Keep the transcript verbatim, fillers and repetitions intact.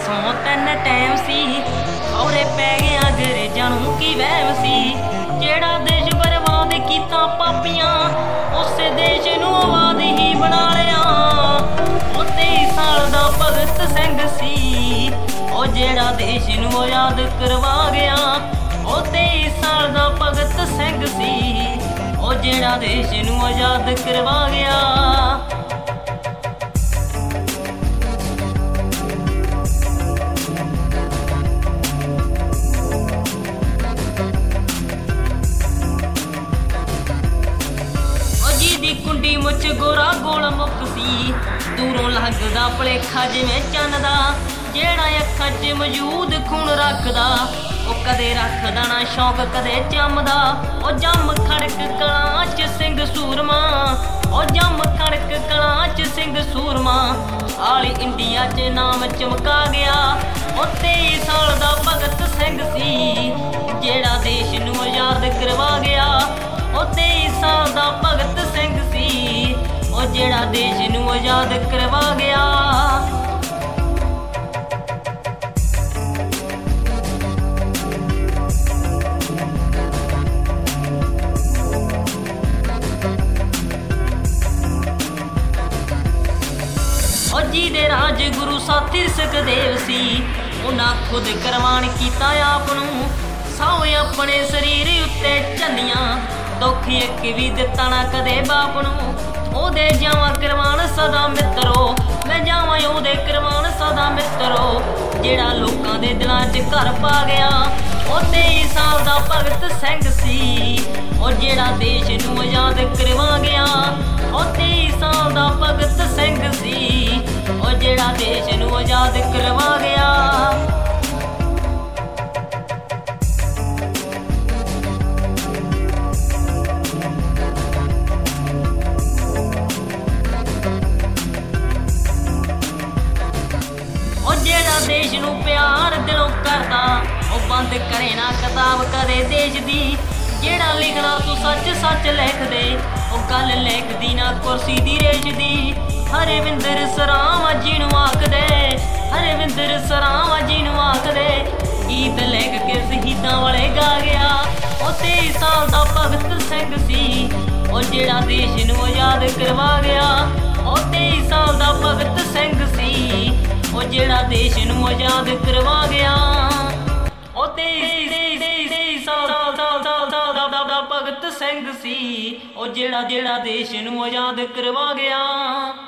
सौ तीन टाइम सी औरे पै गया अंग्रेजां नूं की वहम सी। जेड़ा देश बर्बाद कीता पापियां उस देश नूं आबाद ही बना लिया। ओ तेई साल दा भगत सिंह सी ओ जेड़ा देश नूं आजाद करवा गया। ओ तेई साल दा भगत सिंह सी ओ जेड़ा देश नूं आजाद करवा गया। कुंडी मुच गोरा गोल मुख सी दूरों लगदा भलेखा जिवें चन्न दा। जेड़ा अखां च मौजूद खून रखदा ओ कदे रखदा ना शौक कदे जमदा। ओ जम खड़क कलां च सिंह सूरमा ओ जम खड़क कलां च सिंह सूरमा आल इंडिया च नाम चमका गया। ओ तेई साल दा भगत सिंह सी जेड़ा देश नूं आजाद करवा गया। ओ तेई साल दा भगत सिंह सी ओ जेड़ा देश नूं आजाद करवा गया। ओ जिहदे राज गुरु साथी सुखदेव सी उन्हां खुद करवान कीता आप नूं। सौ अपने शरीर उत्ते चन्नियां दुख एक भी दिता ना कदे बाप नूं। ओदे जावां करवान सदा मित्रो मैं जावां ओदे करवान सदा मित्रो जेड़ा लोकां दे दिलां च घर पा गया। ओ तेई साल दा भगत सिंह सी ओ जेड़ा देश नूं आजाद करवा गया। ओ तेई साल दा भगत सिंह सी ओ जेड़ा देश नूं आजाद करवा गया। देश नूं प्यार दिलों करदा ओ बंद करे ना किताब कदे देश दी। जेड़ा लिखना तू सच सच लिख दे ओ गल लिखदी ना कुर्सी दी रेश दी। हरविंदर सरावां जिनूं आखदे हरविंदर सरावां जिनूं आखदे गीत लिख के शहीदां वाले गा गया। ओ तेई साल दा भगत सिंह सी ओ जेड़ा देश नूं आजाद करवा गया। ओ तेई साल दा भगत सिंह सी ओ जेड़ा देश नूं आजाद करवा गया। ओ तेई साल दा भगत सिंह सी ओ जेड़ा जेड़ा देश नूं आजाद करवा गया।